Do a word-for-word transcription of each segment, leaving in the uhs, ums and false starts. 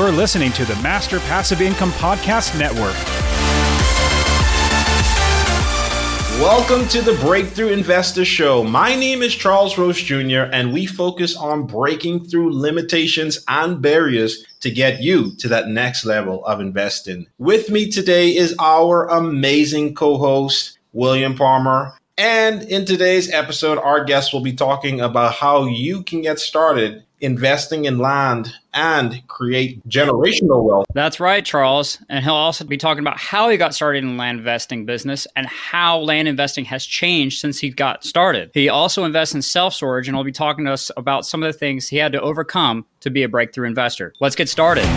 You're listening to the Master Passive Income Podcast Network. Welcome to the Breakthrough Investor Show. My name is Charles Rose Junior, and we focus on breaking through limitations and barriers to get you to that next level of investing. With me today is our amazing co-host, William Palmer. And in today's episode, our guest will be talking about how you can get started investing in land and create generational wealth. That's right, Charles. And he'll also be talking about how he got started in the land investing business and how land investing has changed since he got started. He also invests in self-storage, and he'll be talking to us about some of the things he had to overcome to be a breakthrough investor. Let's get started.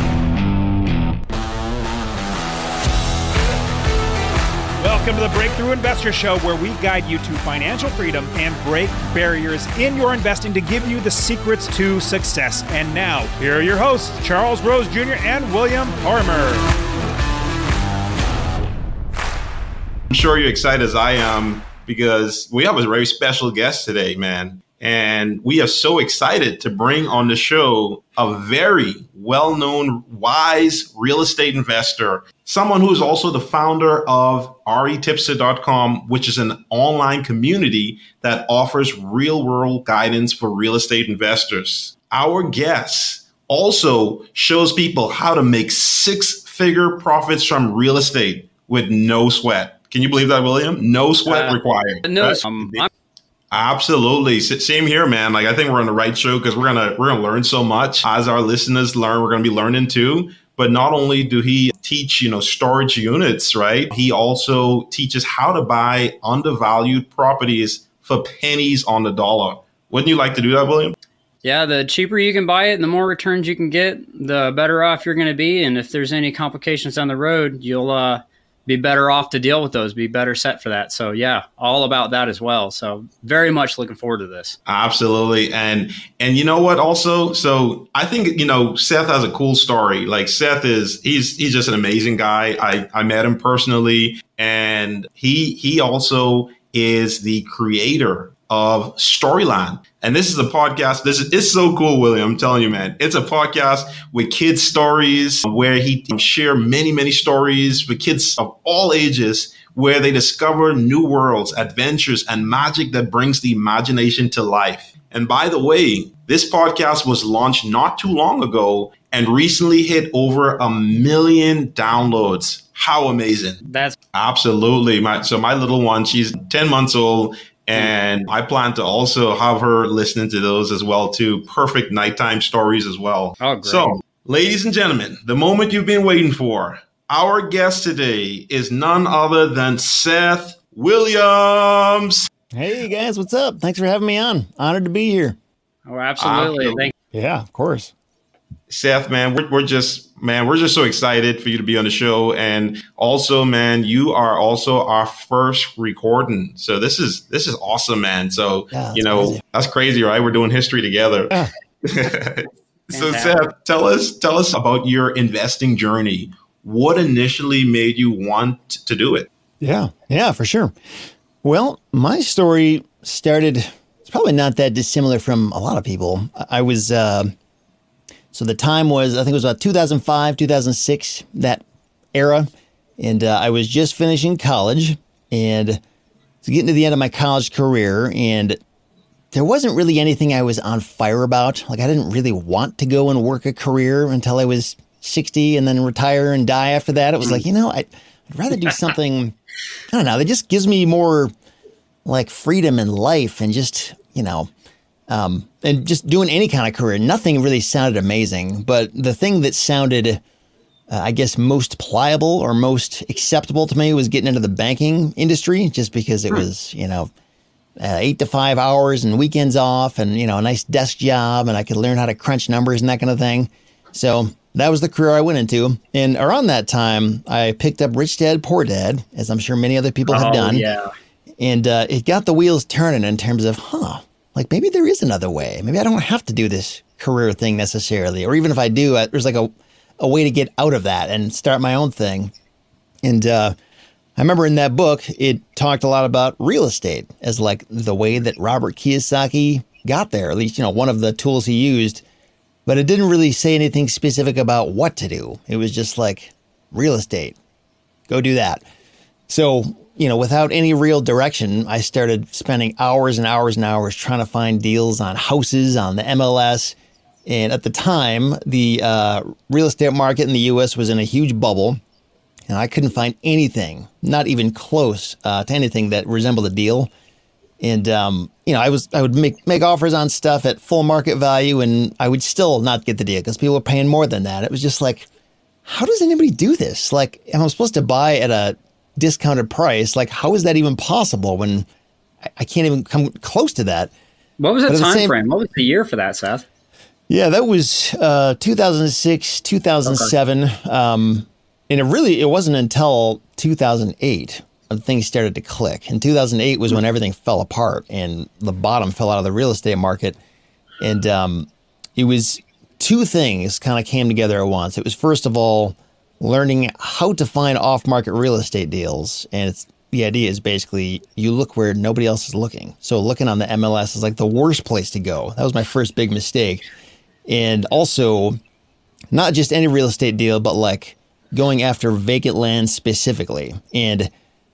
Welcome to the Breakthrough Investor Show, where we guide you to financial freedom and break barriers in your investing to give you the secrets to success. And now, here are your hosts, Charles Rose Junior and William Palmer. I'm sure you're excited as I am because we have a very special guest today, man. And we are so excited to bring on the show a very well-known, wise real estate investor, someone who is also the founder of R E Tipster dot com, which is an online community that offers real-world guidance for real estate investors. Our guest also shows people how to make six-figure profits from real estate with no sweat. Can you believe that, William? No sweat uh, required. No, right? um, I'm- Absolutely. Same here, man. Like, I think we're on the right show because we're gonna we're gonna learn so much. As our listeners learn, we're gonna be learning too. But not only do he teach, you know, storage units, right? He also teaches how to buy undervalued properties for pennies on the dollar. Wouldn't you like to do that, William? Yeah, the cheaper you can buy it and the more returns you can get, the better off you're going to be. And if there's any complications down the road, you'll uh, be better off to deal with those, be better set for that. So yeah, all about that as well. So very much looking forward to this. Absolutely. And, and you know what also? So I think, you know, Seth has a cool story. Like Seth is, he's, he's just an amazing guy. I, I met him personally, and he, he also is the creator of Storyland. And this is a podcast. This is it's so cool, William. I'm telling you, man. It's a podcast with kids' stories where he share many, many stories for kids of all ages where they discover new worlds, adventures, and magic that brings the imagination to life. And by the way, this podcast was launched not too long ago and recently hit over a million downloads. How amazing. That's absolutely. My, so my little one, she's ten months old. And I plan to also have her listening to those as well, too. Perfect nighttime stories as well. Oh, great. So, ladies and gentlemen, the moment you've been waiting for. Our guest today is none other than Seth Williams. Hey, guys. What's up? Thanks for having me on. Honored to be here. Oh, absolutely. absolutely. Thank Yeah, of course. Seth, man, we're, we're just, man, we're just so excited for you to be on the show. And also, man, you are also our first recording. So this is, this is awesome, man. So, yeah, you know, crazy. That's crazy, right? We're doing history together. Yeah. So Seth, tell us, tell us about your investing journey. What initially made you want to do it? Yeah, yeah, for sure. Well, my story started, it's probably not that dissimilar from a lot of people. I was, uh, So the time was, I think it was about two thousand five, two thousand six, that era. And uh, I was just finishing college and was getting to the end of my college career. And there wasn't really anything I was on fire about. Like, I didn't really want to go and work a career until I was sixty and then retire and die after that. It was like, you know, I'd, I'd rather do something, I don't know, that just gives me more like freedom in life and just, you know, Um, and just doing any kind of career. Nothing really sounded amazing, but the thing that sounded, uh, I guess, most pliable or most acceptable to me was getting into the banking industry, just because it was, you know, uh, eight to five hours and weekends off and, you know, a nice desk job, and I could learn how to crunch numbers and that kind of thing. So that was the career I went into. And around that time, I picked up Rich Dad, Poor Dad, as I'm sure many other people have oh, done. Yeah. And uh, it got the wheels turning in terms of, huh, like maybe there is another way. Maybe I don't have to do this career thing necessarily. Or even if I do, there's like a, a way to get out of that and start my own thing. And uh, I remember in that book, it talked a lot about real estate as like the way that Robert Kiyosaki got there. At least, you know, one of the tools he used but it didn't really say anything specific about what to do. It was just like, real estate, go do that. So, you know, without any real direction, I started spending hours and hours and hours trying to find deals on houses on the M L S. And at the time, the uh, real estate market in the U S was in a huge bubble, and I couldn't find anything, not even close uh, to anything that resembled a deal. And, um, you know, I was I would make, make offers on stuff at full market value, and I would still not get the deal because people were paying more than that. It was just like, how does anybody do this? Like, am I supposed to buy at a discounted price? Like, how is that even possible when I, I can't even come close to that? What was the But at the time same- frame? What was the year for that, Seth? Yeah, that was uh, two thousand six, two thousand seven. Okay. Um, and it really, it wasn't until two thousand eight when things started to click. And two thousand eight was when everything fell apart and the bottom fell out of the real estate market. And um, it was two things kind of came together at once. It was, first of all, learning how to find off-market real estate deals. And it's the idea is basically you look where nobody else is looking. So looking on the M L S is like the worst place to go. That was my first big mistake. And also, not just any real estate deal, but like going after vacant land specifically. And,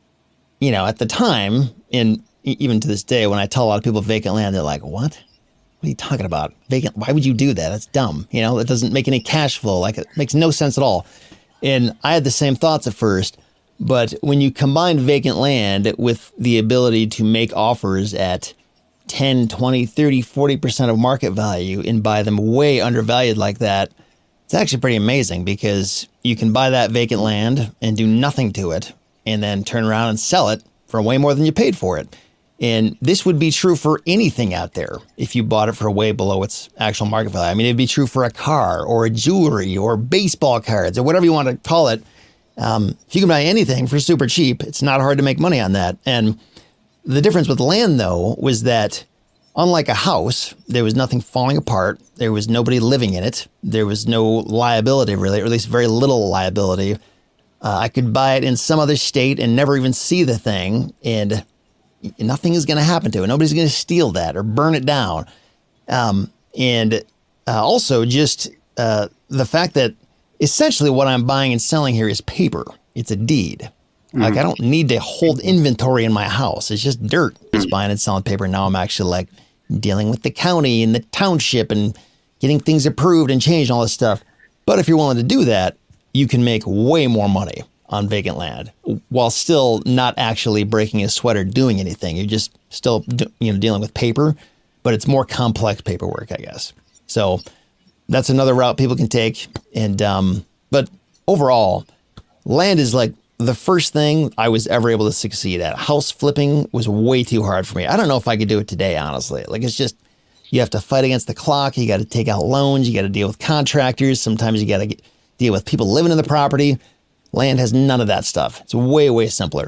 you know, at the time, and even to this day, when I tell a lot of people vacant land, they're like, what? What are you talking about? Vacant? Why would you do that? That's dumb. You know, it doesn't make any cash flow. Like, it makes no sense at all. And I had the same thoughts at first. But when you combine vacant land with the ability to make offers at ten, twenty, thirty, forty percent of market value and buy them way undervalued like that, it's actually pretty amazing because you can buy that vacant land and do nothing to it and then turn around and sell it for way more than you paid for it. And this would be true for anything out there if you bought it for way below its actual market value. I mean, it'd be true for a car or a jewelry or baseball cards or whatever you want to call it. Um, if you can buy anything for super cheap, it's not hard to make money on that. And the difference with land, though, was that unlike a house, there was nothing falling apart. There was nobody living in it. There was no liability, really, or at least very little liability. Uh, I could buy it in some other state and never even see the thing, and nothing is going to happen to it. Nobody's going to steal that or burn it down. Um, and uh, also just uh, the fact that essentially what I'm buying and selling here is paper. It's a deed. Like, I don't need to hold inventory in my house. It's just dirt, just buying and selling paper. Now I'm actually like dealing with the county and the township and getting things approved and changed and all this stuff. But if you're willing to do that, you can make way more money on vacant land while still not actually breaking a sweat or doing anything. You're just still, you know, dealing with paper, but it's more complex paperwork, I guess. So that's another route people can take. And, um, but overall, land is like the first thing I was ever able to succeed at. House flipping was way too hard for me. I don't know if I could do it today, honestly. Like, it's just, you have to fight against the clock. You got to take out loans. You got to deal with contractors. Sometimes you got to deal with people living in the property. Land has none of that stuff. It's way, way simpler.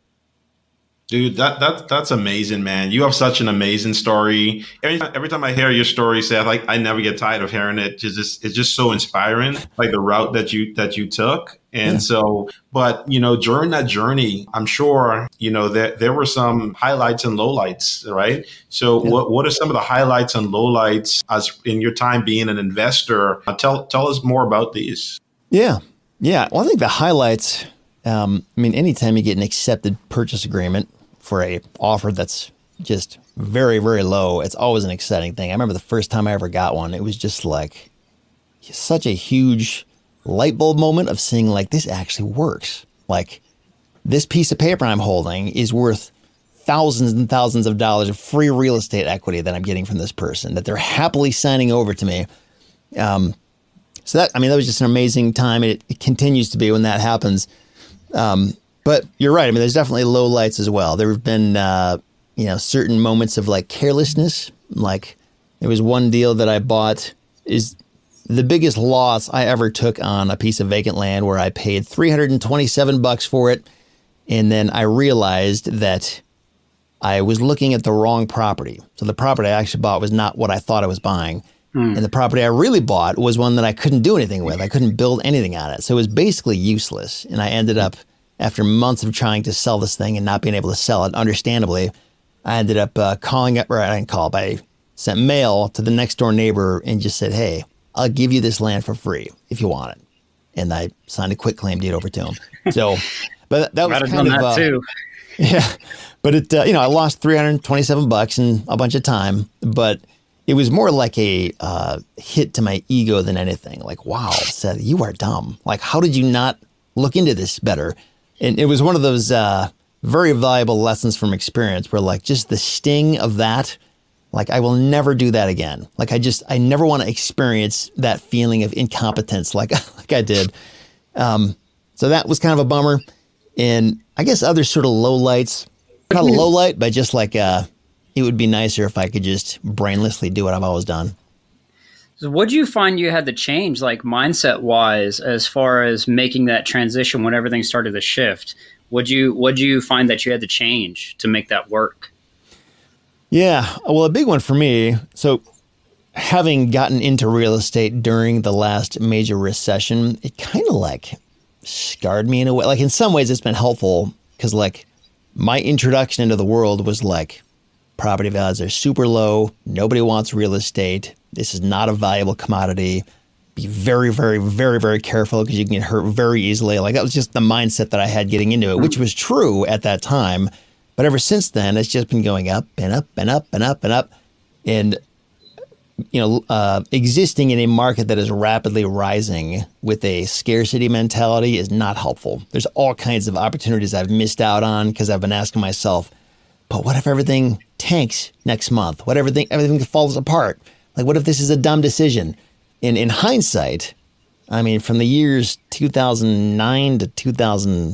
Dude, that that that's amazing, man. You have such an amazing story. Every time, every time I hear your story, Seth, like, I never get tired of hearing it. It's just it's just so inspiring, like the route that you that you took. And yeah. so, but you know, during that journey, I'm sure you know there there were some highlights and lowlights, right? So, yeah. what what are some of the highlights and lowlights as in your time being an investor? Uh, tell tell us more about these. Yeah, yeah. Well, I think the highlights. Um, I mean, anytime you get an accepted purchase agreement for a offer that's just very, very low, it's always an exciting thing. I remember the first time I ever got one, it was just like such a huge light bulb moment of seeing like, this actually works. Like, this piece of paper I'm holding is worth thousands and thousands of dollars of free real estate equity that I'm getting from this person, that they're happily signing over to me. Um, so that, I mean, that was just an amazing time. It, it continues to be when that happens. Um, But you're right. I mean, there's definitely low lights as well. There have been, uh, you know, certain moments of like carelessness. Like, there was one deal that I bought is the biggest loss I ever took on a piece of vacant land where I paid three hundred twenty-seven bucks for it. And then I realized that I was looking at the wrong property. So the property I actually bought was not what I thought I was buying. Mm. And the property I really bought was one that I couldn't do anything with. I couldn't build anything on it. So it was basically useless. And I ended up, after months of trying to sell this thing and not being able to sell it, understandably, I ended up uh, calling up, or I didn't call, but I sent mail to the next door neighbor and just said, hey, I'll give you this land for free if you want it. And I signed a quitclaim deed over to him. So, but that was I'd have kind done of, that uh, too. yeah, but it, uh, you know, I lost three hundred twenty-seven bucks and a bunch of time, but it was more like a uh, hit to my ego than anything. Like, wow, Seth, you are dumb. Like, how did you not look into this better? And it was one of those uh, very valuable lessons from experience where like just the sting of that, like I will never do that again. Like I just, I never want to experience that feeling of incompetence like, like I did. Um, so that was kind of a bummer. And I guess other sort of low lights, not a low light, but just like uh, it would be nicer if I could just brainlessly do what I've always done. So what do you find you had to change, like mindset wise, as far as making that transition when everything started to shift? Would you would you find that you had to change to make that work? Yeah, well, a big one for me. So having gotten into real estate during the last major recession, it kind of like scarred me in a way. Like in some ways it's been helpful because like my introduction into the world was like property values are super low. Nobody wants real estate. This is not a valuable commodity. Be very, very, very, very careful because you can get hurt very easily. Like that was just the mindset that I had getting into it, which was true at that time. But ever since then, it's just been going up and up and up and up and up. And, you know, uh, existing in a market that is rapidly rising with a scarcity mentality is not helpful. There's all kinds of opportunities I've missed out on because I've been asking myself, but what if everything tanks next month? What if everything, everything falls apart? Like, what if this is a dumb decision? And in hindsight, I mean, from the years two thousand nine to two thousand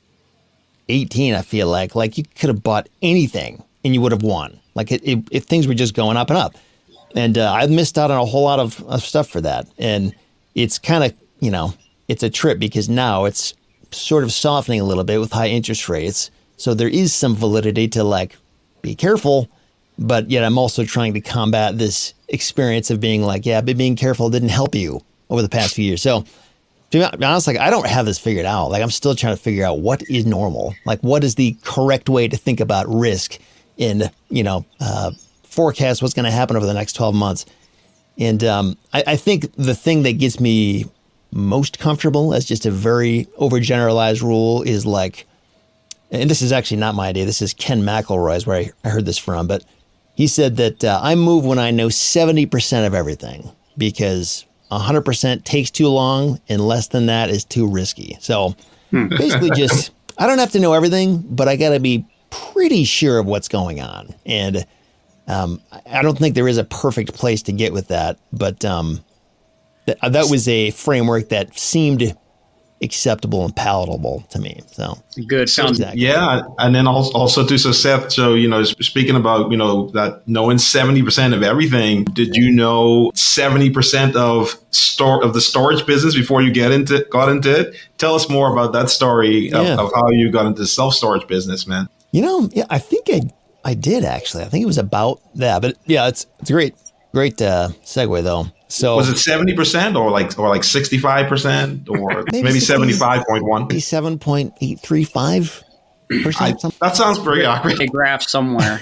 eighteen, I feel like, like you could have bought anything and you would have won. Like it, it, if things were just going up and up. And uh, I've missed out on a whole lot of, of stuff for that. And it's kind of, you know, it's a trip because now it's sort of softening a little bit with high interest rates. So there is some validity to like, be careful. But yet I'm also trying to combat this experience of being like, yeah, but being careful didn't help you over the past few years. So to be honest, like I don't have this figured out. Like I'm still trying to figure out what is normal. Like what is the correct way to think about risk and, you know, uh, forecast what's going to happen over the next twelve months. And um, I, I think the thing that gets me most comfortable as just a very overgeneralized rule is like, and this is actually not my idea. This is Ken McElroy's where I, I heard this from, but he said that uh, I move when I know seventy percent of everything because one hundred percent takes too long and less than that is too risky. So basically just, I don't have to know everything, but I got to be pretty sure of what's going on. And um, I don't think there is a perfect place to get with that, but um, th- that was a framework that seemed acceptable and palatable to me. So good. So, Exactly. yeah. And then also, also too, so Seth, so, you know, speaking about, you know, that knowing seventy percent of everything, did you know seventy percent of store of the storage business before you get into got into it? Tell us more about that story of, Yeah. of how you got into the self-storage business, man. You know, yeah, I think I I did actually. I think it was about that, but yeah, it's it's a great great uh, segue though. So Was it seventy percent or like or like sixty-five percent or Maybe maybe seventy-five point one? seven point eight three five percent. That sounds pretty accurate. A graph somewhere.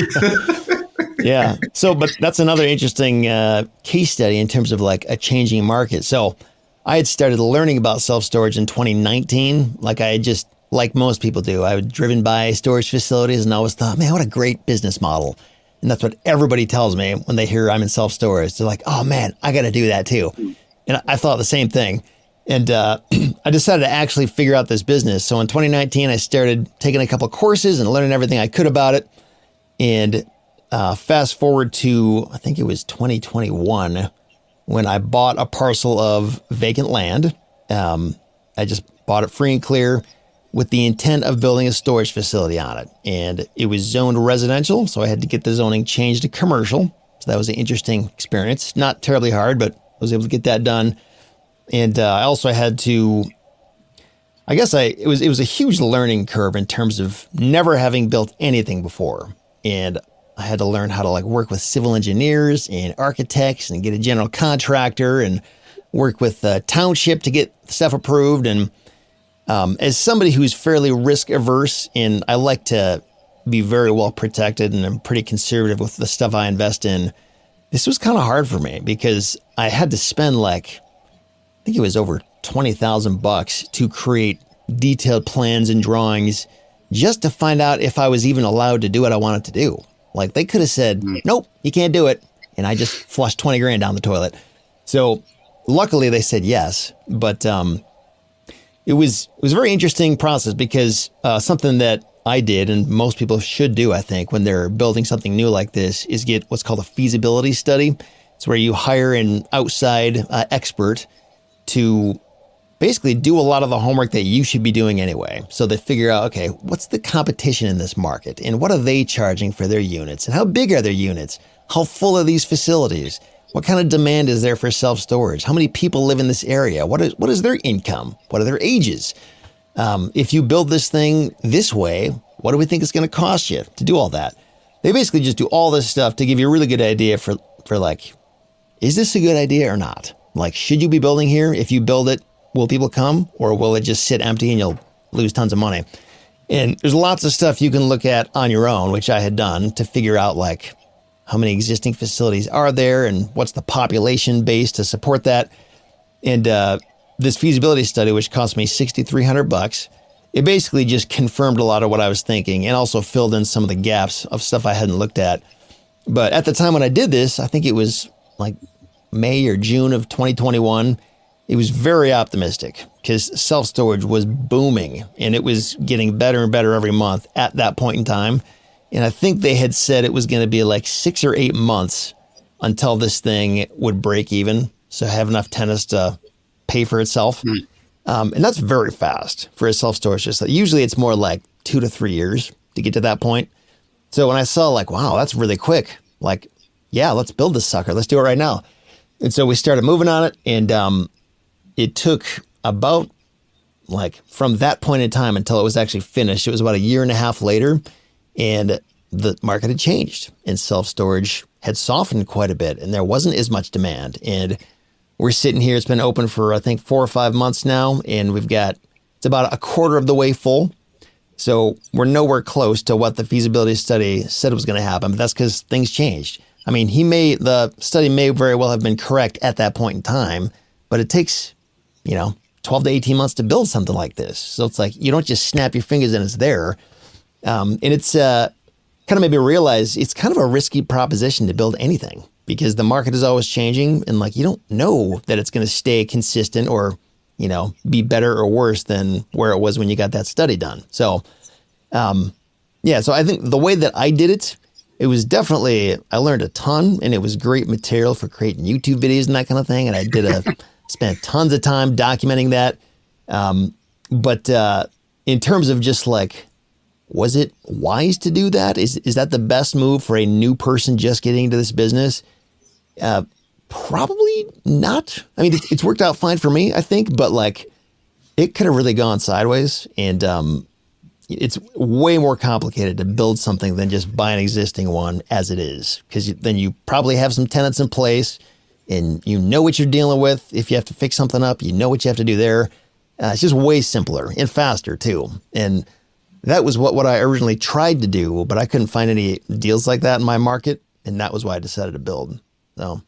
Yeah. So, but that's another interesting uh, case study in terms of like a changing market. So I had started learning about self-storage in twenty nineteen. Like I had just, like most people do, I was driven by storage facilities and I always thought, man, what a great business model. And that's what everybody tells me when they hear I'm in self-storage. They're like, oh man, I got to do that too. And I thought the same thing. And uh, I decided to actually figure out this business. So in twenty nineteen, I started taking a couple of courses and learning everything I could about it. And uh, fast forward to, I think it was twenty twenty-one, when I bought a parcel of vacant land. Um, I just bought it free and clear with the intent of building a storage facility on it. And it was zoned residential, so I had to get the zoning changed to commercial. So that was an interesting experience. Not terribly hard, but I was able to get that done. And uh, I also had to, I guess I it was it was a huge learning curve in terms of never having built anything before. And I had to learn how to like work with civil engineers and architects and get a general contractor and work with the township to get stuff approved. And um, as somebody who's fairly risk averse, and I like to be very well protected and I'm pretty conservative with the stuff I invest in, this was kind of hard for me because I had to spend like, I think it was over twenty thousand bucks to create detailed plans and drawings just to find out if I was even allowed to do what I wanted to do. Like they could have said, nope, you can't do it. And I just flushed twenty grand down the toilet. So luckily they said yes, but um, it was it was a very interesting process because uh, something that I did and most people should do, I think, when they're building something new like this is get what's called a feasibility study. It's where you hire an outside uh, expert to basically do a lot of the homework that you should be doing anyway. So they figure out, okay, what's the competition in this market and what are they charging for their units and how big are their units? How full are these facilities? What kind of demand is there for self-storage? How many people live in this area? What is what is their income? What are their ages? Um, if you build this thing this way, what do we think it's going to cost you to do all that? They basically just do all this stuff to give you a really good idea for, for like, is this a good idea or not? Like, should you be building here? If you build it, will people come or will it just sit empty and you'll lose tons of money? And there's lots of stuff you can look at on your own, which I had done to figure out like how many existing facilities are there and what's the population base to support that. And uh, this feasibility study, which cost me sixty-three hundred bucks, it basically just confirmed a lot of what I was thinking and also filled in some of the gaps of stuff I hadn't looked at. But at the time when I did this, I think it was like May or June of twenty twenty-one, it was very optimistic because self-storage was booming and it was getting better and better every month at that point in time. And I think they had said it was going to be like six or eight months until this thing would break even. So have enough tenants to pay for itself. Mm. Um, and that's very fast for a self-storage system. Usually it's more like two to three years to get to that point. So when I saw like, wow, that's really quick. Like, yeah, let's build this sucker. Let's do it right now. And so we started moving on it. And um, it took about like from that point in time until it was actually finished. It was about a year and a half later. And the market had changed and self-storage had softened quite a bit. And there wasn't as much demand. And we're sitting here. It's been open for, I think, four or five months now. And we've got, it's about a quarter of the way full. So we're nowhere close to what the feasibility study said was going to happen. But that's because things changed. I mean, he may, the study may very well have been correct at that point in time, but it takes, you know, twelve to eighteen months to build something like this. So it's like, you don't just snap your fingers and it's there. Um, and it's uh, kind of made me realize it's kind of a risky proposition to build anything because the market is always changing and like, you don't know that it's going to stay consistent or, you know, be better or worse than where it was when you got that study done. So, um, yeah, so I think the way that I did it, it was definitely, I learned a ton and it was great material for creating YouTube videos and that kind of thing. And I did a, spent tons of time documenting that. Um, but uh, in terms of just like, was it wise to do that? Is is that the best move for a new person just getting into this business? Uh, probably not. I mean, it's, it's worked out fine for me, I think, but like it could have really gone sideways. And um, it's way more complicated to build something than just buy an existing one as it is, because then you probably have some tenants in place and you know what you're dealing with. If you have to fix something up, you know what you have to do there. Uh, it's just way simpler and faster too. And that was what, what I originally tried to do, but I couldn't find any deals like that in my market. And that was why I decided to build. So,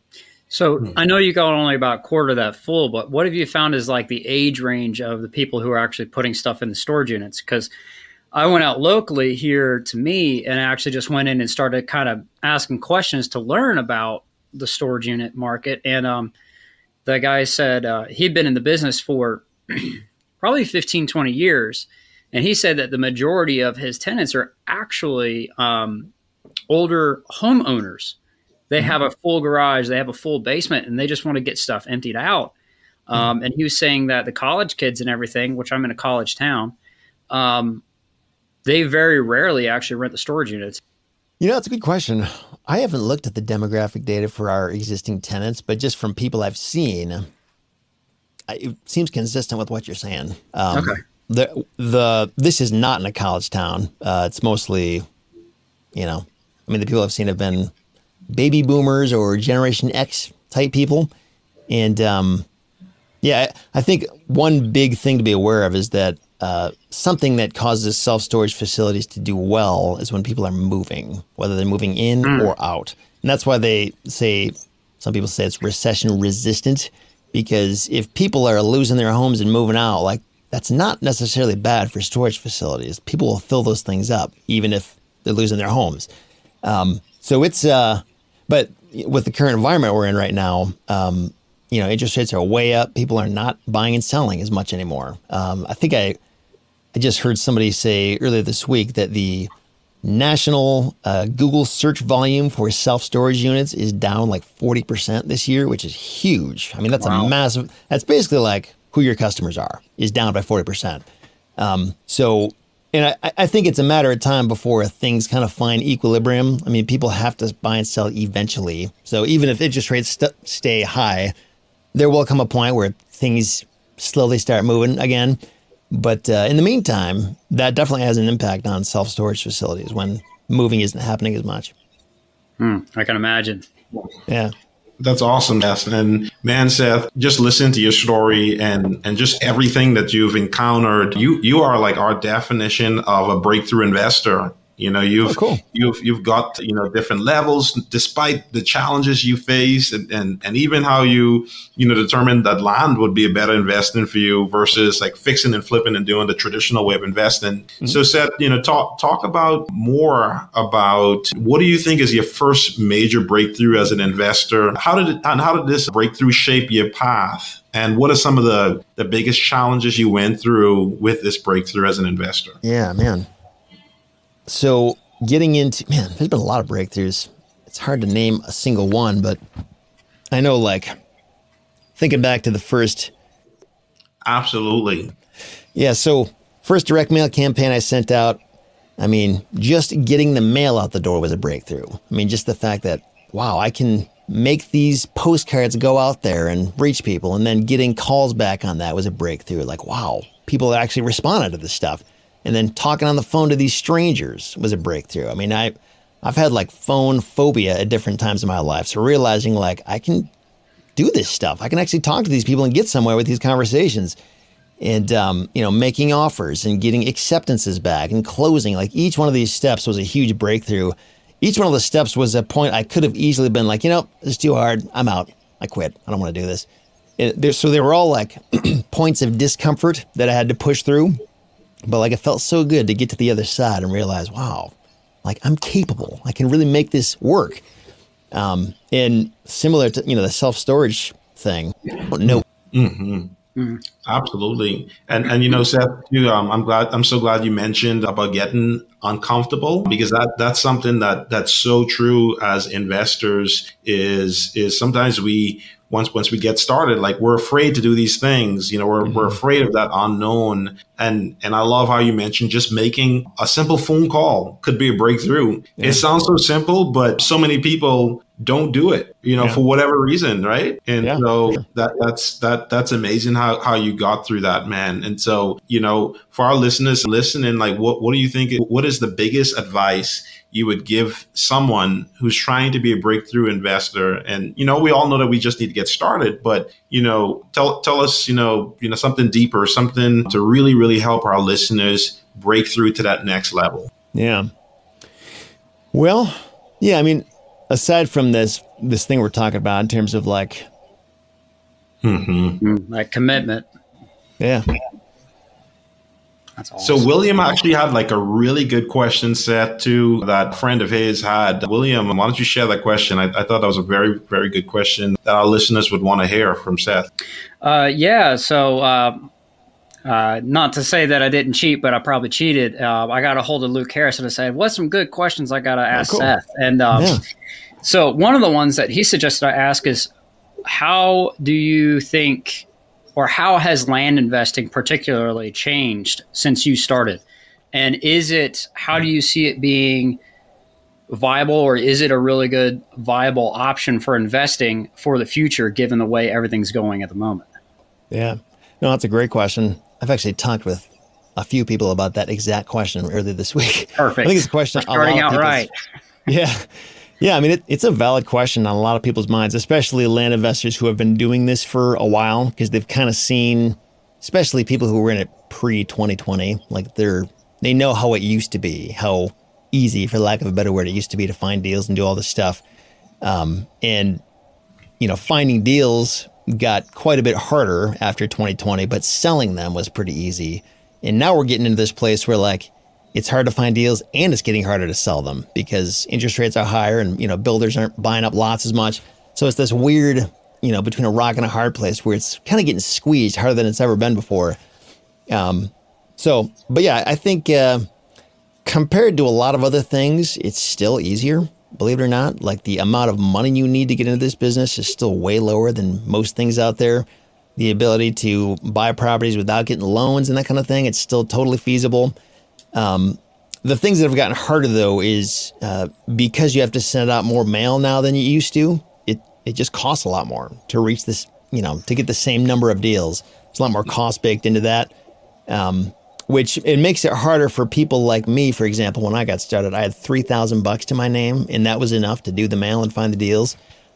so I know you got only about a quarter of that full, but what have you found is like the age range of the people who are actually putting stuff in the storage units? Because I went out locally here to me and I actually just went in and started kind of asking questions to learn about the storage unit market. And um, the guy said uh, he'd been in the business for probably fifteen, twenty years. And he said that the majority of his tenants are actually um, older homeowners. They have a full garage, they have a full basement, and they just want to get stuff emptied out. Um, and he was saying that the college kids and everything, which I'm in a college town, um, they very rarely actually rent the storage units. You know, that's a good question. I haven't looked at the demographic data for our existing tenants, but just from people I've seen, it seems consistent with what you're saying. Um, okay. The the this is not in a college town. Uh, it's mostly, you know, I mean, the people I've seen have been baby boomers or Generation X type people. And um, yeah, I think one big thing to be aware of is that uh, something that causes self-storage facilities to do well is when people are moving, whether they're moving in mm. or out. And that's why they say, some people say it's recession resistant, because if people are losing their homes and moving out, like that's not necessarily bad for storage facilities. People will fill those things up, even if they're losing their homes. Um, so it's, uh, but with the current environment we're in right now, um, you know, interest rates are way up. People are not buying and selling as much anymore. Um, I think I, I just heard somebody say earlier this week that the national uh, Google search volume for self-storage units is down like forty percent this year, which is huge. I mean, that's wow. a massive, that's basically like who your customers are is down by forty percent. Um, so, and I, I think it's a matter of time before things kind of find equilibrium. I mean, people have to buy and sell eventually. So even if interest rates st- stay high, there will come a point where things slowly start moving again. But uh, in the meantime, that definitely has an impact on self-storage facilities when moving isn't happening as much. Hmm, I can imagine. Yeah. That's awesome, Seth. And man, Seth, just listen to your story and, and just everything that you've encountered. You you are like our definition of a breakthrough investor. You know, you've, oh, cool. you've, you've got, you know, different levels despite the challenges you face and, and, and even how you, you know, determined that land would be a better investment for you versus like fixing and flipping and doing the traditional way of investing. Mm-hmm. So Seth, you know, talk, talk about more about what do you think is your first major breakthrough as an investor? How did it, and how did this breakthrough shape your path? And what are some of the, the biggest challenges you went through with this breakthrough as an investor? Yeah, man. So getting into, man, there's been a lot of breakthroughs. It's hard to name a single one, but I know like thinking back to the first. Absolutely. Yeah. So first direct mail campaign I sent out, I mean, just getting the mail out the door was a breakthrough. I mean, just the fact that, wow, I can make these postcards go out there and reach people. And then getting calls back on that was a breakthrough. Like, wow, people actually responded to this stuff. And then talking on the phone to these strangers was a breakthrough. I mean, I, I've had like phone phobia at different times in my life. So realizing like I can do this stuff. I can actually talk to these people and get somewhere with these conversations. And, um, you know, making offers and getting acceptances back and closing. Like each one of these steps was a huge breakthrough. Each one of the steps was a point I could have easily been like, you know, it's too hard. I'm out. I quit. I don't want to do this. It, there, so they were all like points of discomfort that I had to push through. But like it felt so good to get to the other side and realize, wow, like I'm capable. I can really make this work. Um, and similar to, you know, the self-storage thing. No. Mm-hmm. Mm-hmm. Absolutely. And, and, you know, Seth, you, um, I'm glad, I'm so glad you mentioned about getting uncomfortable because that, that's something that that's so true as investors is, is sometimes we, once, once we get started, like we're afraid to do these things, you know, we're, mm-hmm. we're afraid of that unknown. And, and I love how you mentioned just making a simple phone call could be a breakthrough. Yeah. It sounds so simple, but so many people don't do it, you know, yeah. for whatever reason. Right. And yeah, so sure. that, that's, that, that's amazing how, how you got through that, man. And so, you know, for our listeners listening, like, what, what do you think, what is the biggest advice you would give someone who's trying to be a breakthrough investor? And, you know, we all know that we just need to get started, but, you know, tell, tell us, you know, you know, something deeper, something to really, really help our listeners break through to that next level. Yeah. Well, yeah, I mean, aside from this, this thing we're talking about in terms of like, mm-hmm. like commitment. Yeah. That's awesome. So William actually had like a really good question set too that a friend of his had. William, why don't you share that question? I, I thought that was a very, very good question that our listeners would want to hear from Seth. Uh, yeah. So uh, uh, not to say that I didn't cheat, but I probably cheated. Uh, I got a hold of Luke Harrison and said, what's some good questions I got to ask oh, cool. Seth? And um, yeah. so one of the ones that he suggested I ask is, how do you think or how has land investing particularly changed since you started? And is it, how do you see it being viable, or is it a really good viable option for investing for the future, given the way everything's going at the moment? Yeah, no, that's a great question. I've actually talked with a few people about that exact question earlier this week. Perfect. I think it's a question. We're starting out right. Yeah. Yeah, I mean, it, it's a valid question on a lot of people's minds, especially land investors who have been doing this for a while, because they've kind of seen, especially people who were in it pre twenty twenty, like they're, they know how it used to be, how easy, for lack of a better word, it used to be to find deals and do all this stuff. Um, and, you know, finding deals got quite a bit harder after twenty twenty, but selling them was pretty easy. And now we're getting into this place where like, it's hard to find deals and it's getting harder to sell them because interest rates are higher and, you know, builders aren't buying up lots as much. So it's this weird, you know, between a rock and a hard place where it's kind of getting squeezed harder than it's ever been before. Um, so, but yeah, I think, uh, compared to a lot of other things, it's still easier, believe it or not. Like the amount of money you need to get into this business is still way lower than most things out there. The ability to buy properties without getting loans and that kind of thing, it's still totally feasible. Um, the things that have gotten harder though is, uh, because you have to send out more mail now than you used to, it, it just costs a lot more to reach this, you know, to get the same number of deals. There's a lot more cost baked into that. Um, which it makes it harder for people like me. For example, when I got started, I had three thousand bucks to my name and that was enough to do the mail and find the deals.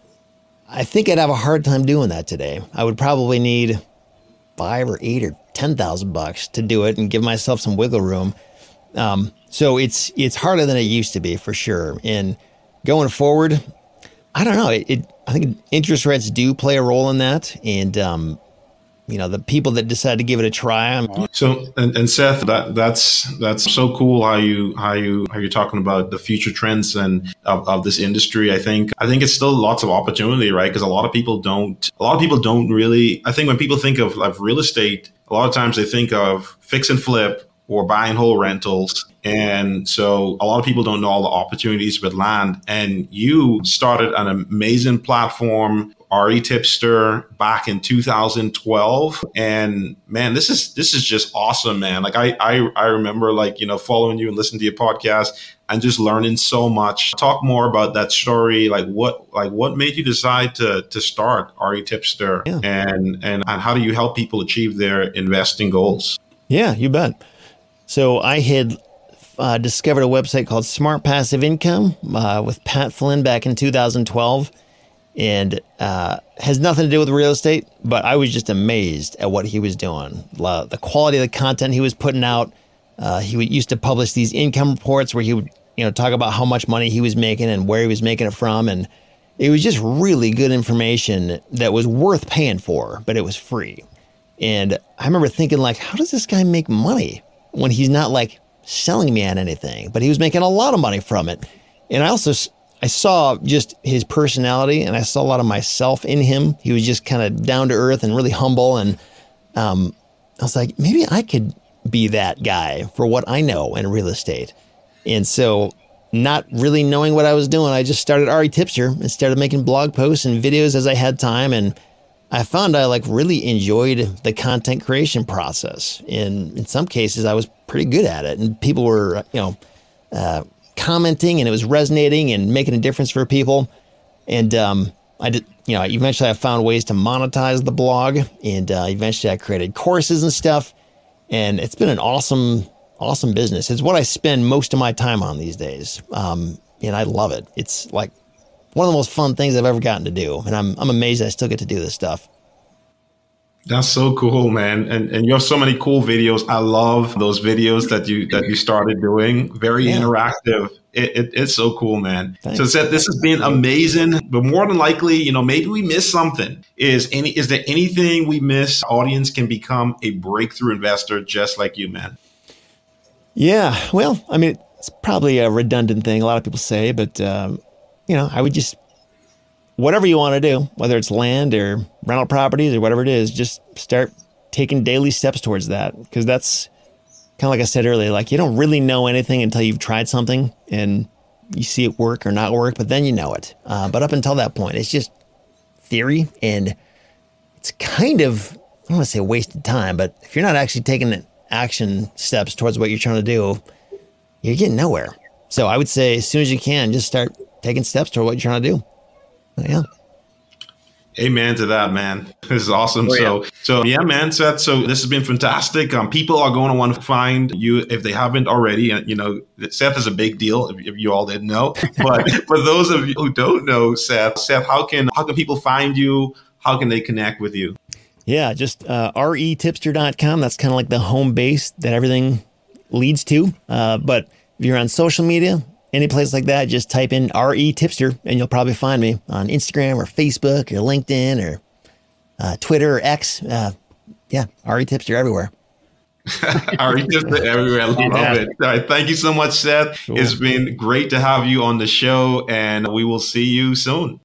I think I'd have a hard time doing that today. I would probably need five or eight or ten thousand bucks to do it and give myself some wiggle room. Um, so it's, it's harder than it used to be for sure. And going forward, I don't know. It, it I think interest rates do play a role in that. And, um, you know, the people that decide to give it a try. I'm, so, and, and Seth, that that's that's so cool how you how you how you're talking about the future trends and of, of this industry. I think I think it's still lots of opportunity, right? Because a lot of people don't a lot of people don't really. I think when people think of, of real estate, a lot of times they think of fix and flip or buy and hold rentals. And so a lot of people don't know all the opportunities with land. And you started an amazing platform, R E Tipster, back in two thousand twelve. And man, this is this is just awesome, man. Like I I, I remember like, you know, following you and listening to your podcast and just learning so much. Talk more about that story. Like what like what made you decide to to start R E Tipster, yeah. and, and and how do you help people achieve their investing goals? Yeah, you bet. So I had uh, discovered a website called Smart Passive Income uh, with Pat Flynn back in two thousand twelve. And uh, has nothing to do with real estate, but I was just amazed at what he was doing. The quality of the content he was putting out. Uh, he would, used to publish these income reports where he would, you know, talk about how much money he was making and where he was making it from. And it was just really good information that was worth paying for, but it was free. And I remember thinking like, how does this guy make money when he's not like selling me on anything, but he was making a lot of money from it. And I also I saw just his personality and I saw a lot of myself in him. He was just kind of down to earth and really humble. And um, I was like, maybe I could be that guy for what I know in real estate. And so not really knowing what I was doing, I just started R E Tipster and started making blog posts and videos as I had time. And I found I like really enjoyed the content creation process. And in some cases, I was pretty good at it. And people were, you know, uh, commenting and it was resonating and making a difference for people. And um, I did, you know, eventually I found ways to monetize the blog, and uh, eventually I created courses and stuff. And it's been an awesome, awesome business. It's what I spend most of my time on these days. Um, and I love it. It's like one of the most fun things I've ever gotten to do. And I'm, I'm amazed I still get to do this stuff. That's so cool, man. And and you have so many cool videos. I love those videos that you that you started doing. Very yeah. interactive. It, it, it's so cool, man. Thanks. So Seth, this has been amazing. But more than likely, you know, maybe we missed something. Is any is there anything we missed? Audience can become a breakthrough investor just like you, man. Yeah. Well, I mean, it's probably a redundant thing. A lot of people say, but um, you know, I would just. Whatever you want to do, whether it's land or rental properties or whatever it is, just start taking daily steps towards that. Because that's kind of like I said earlier, like you don't really know anything until you've tried something and you see it work or not work, but then you know it. Uh, but up until that point, it's just theory, and it's kind of, I don't want to say wasted time, but if you're not actually taking action steps towards what you're trying to do, you're getting nowhere. So I would say as soon as you can, just start taking steps toward what you're trying to do. Yeah. Amen to that, man. This is awesome. Oh, yeah. So, so yeah, man, Seth. So this has been fantastic. Um, people are going to want to find you if they haven't already. And you know, Seth is a big deal. If, if you all didn't know, but for those of you who don't know Seth, Seth, how can how can people find you? How can they connect with you? Yeah, just uh, R E tipster dot com. That's kind of like the home base that everything leads to. Uh, but if you're on social media, any place like that, just type in R E Tipster and you'll probably find me on Instagram or Facebook or LinkedIn or uh, Twitter or X. Uh, yeah, R E Tipster everywhere. R E Tipster everywhere. I love yeah. it. All right, thank you so much, Seth. Cool. It's been great to have you on the show, and we will see you soon.